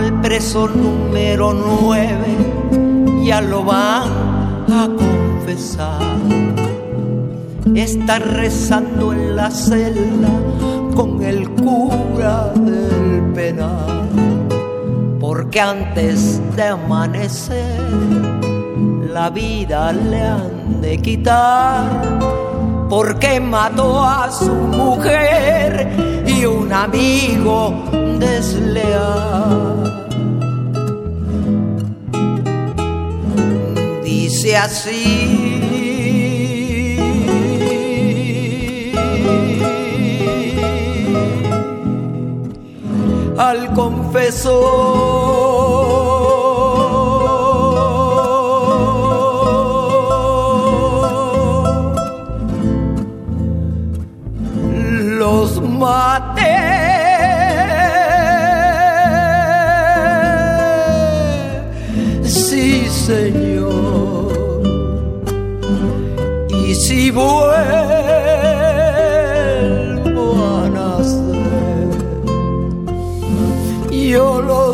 Al preso número 9 ya lo van a confesar. Está rezando en la celda con el cura del penal, porque antes de amanecer la vida le han de quitar, porque mató a su mujer y un amigo desleal. Dice así: al confesor los maté, sí señor, y si vuelvo a nacer yo lo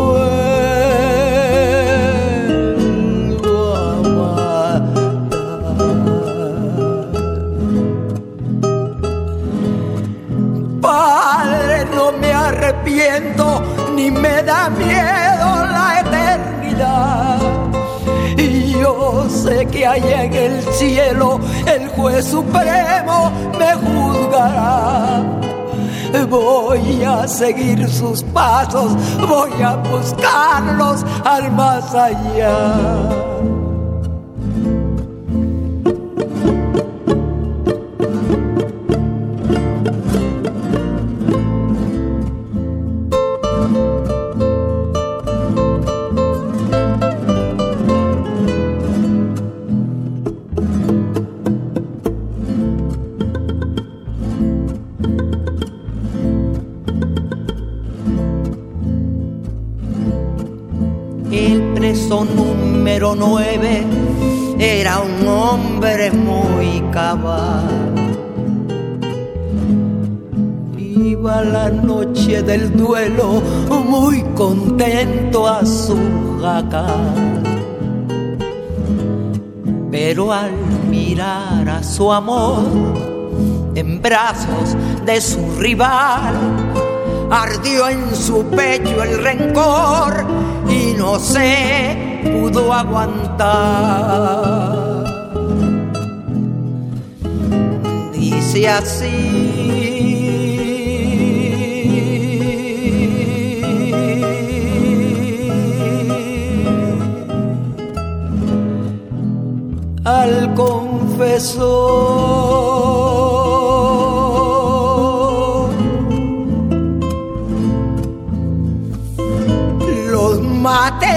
vuelvo a matar. Padre, no me arrepiento ni me da miedo la eternidad. Y yo sé que allá en el cielo el juez supremo me juzgará. Voy a seguir sus pasos, voy a buscarlos al más allá. El preso número 9 era un hombre muy cabal. Iba la noche del duelo muy contento a su jacal, pero al mirar a su amor en brazos de su rival, ardió en su pecho el rencor y no se pudo aguantar. Dice así: al confesor los maté,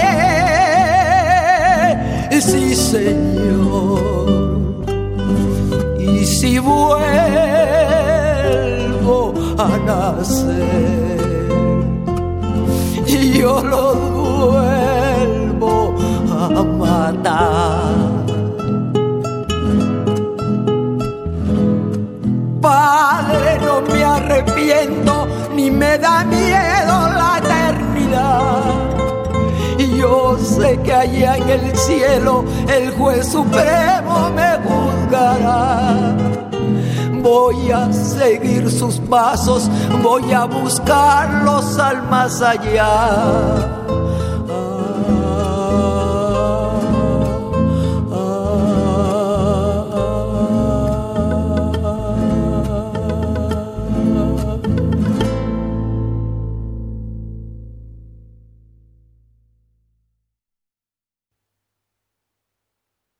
sí señor, y si vuelvo a nacer yo los vuelvo a matar. Padre, no me arrepiento ni me da miedo la eternidad. Y yo sé que allá en el cielo el juez supremo me juzgará. Voy a seguir sus pasos, voy a buscarlos al más allá.